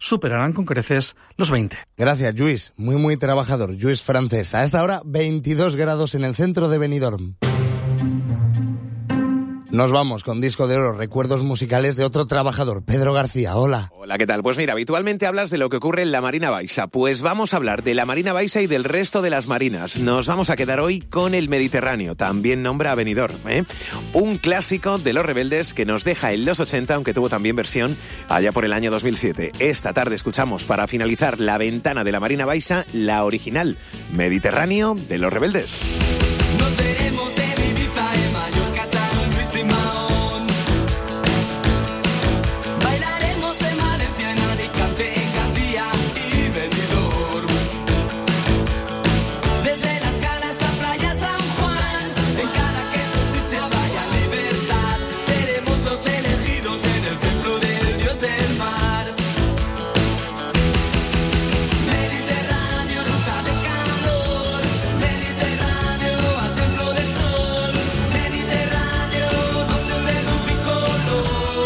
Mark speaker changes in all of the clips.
Speaker 1: superarán con creces los 20.
Speaker 2: Gracias, Lluís. Muy trabajador. Lluís Francés. A esta hora, 22 grados en el centro de Benidorm. Nos vamos con Disco de Oro, recuerdos musicales de otro trabajador, Pedro García. Hola.
Speaker 3: Hola, ¿qué tal? Pues mira, habitualmente hablas de lo que ocurre en la Marina Baixa. Pues vamos a hablar de la Marina Baixa y del resto de las marinas. Nos vamos a quedar hoy con el Mediterráneo, también nombra a Benidorm, un clásico de Los Rebeldes que nos deja en los 80, aunque tuvo también versión allá por el año 2007. Esta tarde escuchamos, para finalizar la ventana de la Marina Baixa, la original, Mediterráneo de Los Rebeldes.
Speaker 4: Nos veremos en Ibiza, en Mallorca, San Luis y Mahón. Bailaremos en Valencia, en Alicante, en Gandía y Benidorm. Desde Las Calas hasta Playa San Juan, en cada queso chicha vaya libertad. Seremos los elegidos en el templo del Dios del mar. Mediterráneo, ruta de calor. Mediterráneo, a templo del sol. Mediterráneo, noches de luz y color.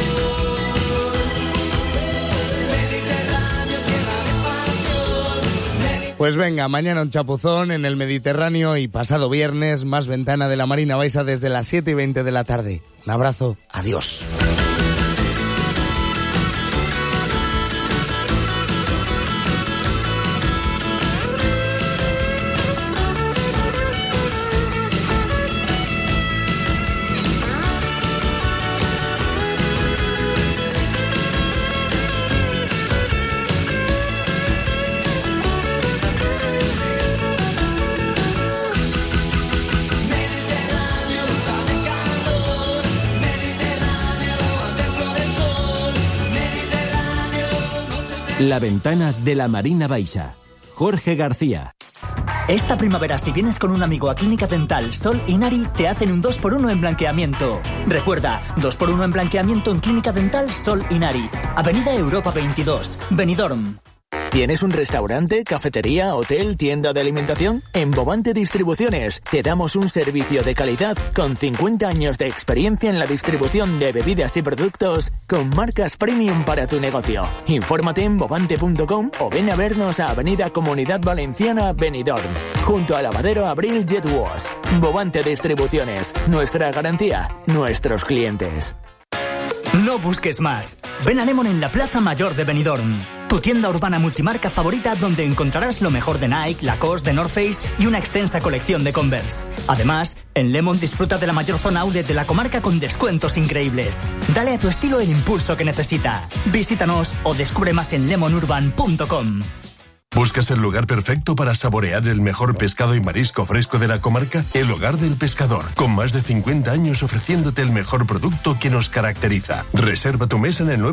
Speaker 4: Mediterráneo, tierra de pasión.
Speaker 2: Pues venga, mañana un chapuzón en el Mediterráneo y pasado viernes más ventana de la Marina Baixa desde las 7:20 de la tarde. Un abrazo, adiós.
Speaker 4: Mediterráneo, ruta de calor. Mediterráneo, a templo del sol. Mediterráneo, noches de...
Speaker 5: La ventana de la Marina Baixa. Jorge García.
Speaker 6: Esta primavera, si vienes con un amigo a Clínica Dental Sol Inari, te hacen un 2x1 en blanqueamiento. Recuerda, 2x1 en blanqueamiento en Clínica Dental Sol Inari. Avenida Europa 22, Benidorm.
Speaker 7: ¿Tienes un restaurante, cafetería, hotel, tienda de alimentación? En Bovante Distribuciones te damos un servicio de calidad con 50 años de experiencia en la distribución de bebidas y productos con marcas premium para tu negocio. Infórmate en bovante.com o ven a vernos a Avenida Comunidad Valenciana, Benidorm, junto a Lavadero Abril Jet Wash. Bovante Distribuciones, nuestra garantía, nuestros clientes.
Speaker 6: No busques más. Ven a Lemon en la Plaza Mayor de Benidorm. Tu tienda urbana multimarca favorita donde encontrarás lo mejor de Nike, Lacoste, de North Face y una extensa colección de Converse. Además, en Lemon disfruta de la mayor zona outlet de la comarca con descuentos increíbles. Dale a tu estilo el impulso que necesita. Visítanos o descubre más en lemonurban.com.
Speaker 8: ¿Buscas el lugar perfecto para saborear el mejor pescado y marisco fresco de la comarca? El Hogar del Pescador, con más de 50 años ofreciéndote el mejor producto que nos caracteriza. Reserva tu mesa en el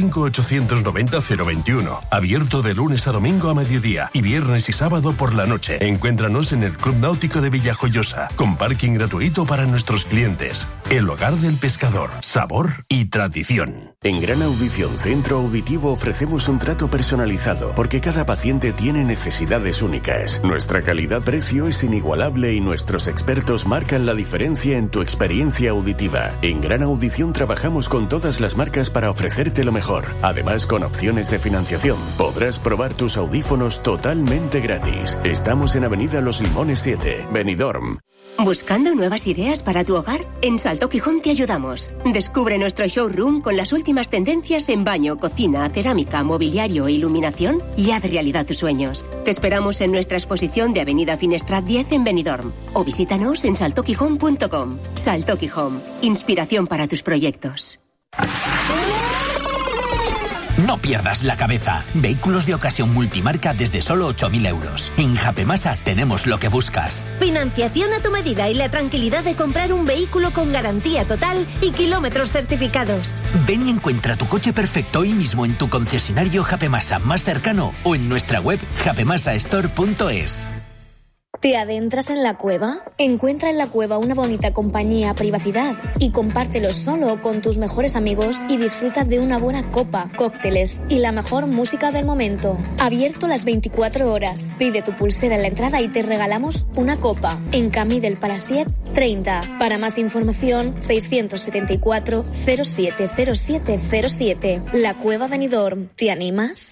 Speaker 8: 965-890-021. Abierto de lunes a domingo a mediodía y viernes y sábado por la noche. Encuéntranos en el Club Náutico de Villajoyosa, con parking gratuito para nuestros clientes. El Hogar del Pescador, sabor y tradición.
Speaker 9: En Gran Audición Centro Auditivo ofrecemos un trato personalizado, porque cada paciente tiene necesidades únicas. Nuestra calidad-precio es inigualable y nuestros expertos marcan la diferencia en tu experiencia auditiva. En Gran Audición trabajamos con todas las marcas para ofrecerte lo mejor. Además, con opciones de financiación, podrás probar tus audífonos totalmente gratis. Estamos en Avenida Los Limones 7, Benidorm.
Speaker 10: ¿Buscando nuevas ideas para tu hogar? En Salto Quijón te ayudamos. Descubre nuestro showroom con las últimas tendencias en baño, cocina, cerámica, mobiliario e iluminación y haz realidad tus sueños. Te esperamos en nuestra exposición de Avenida Finestrat 10 en Benidorm o visítanos en saltoquijón.com. Salto Quijón, inspiración para tus proyectos.
Speaker 11: No pierdas la cabeza. Vehículos de ocasión multimarca desde solo 8.000 euros. En Japemasa tenemos lo que buscas.
Speaker 12: Financiación a tu medida y la tranquilidad de comprar un vehículo con garantía total y kilómetros certificados.
Speaker 11: Ven y encuentra tu coche perfecto hoy mismo en tu concesionario Japemasa más cercano o en nuestra web japemasastore.es.
Speaker 13: ¿Te adentras en la cueva? Encuentra en la cueva una bonita compañía, privacidad y compártelo solo con tus mejores amigos y disfruta de una buena copa, cócteles y la mejor música del momento. Abierto las 24 horas. Pide tu pulsera en la entrada y te regalamos una copa en Camí del Palasiet 30. Para más información, 674 070707. La Cueva Benidorm. ¿Te animas?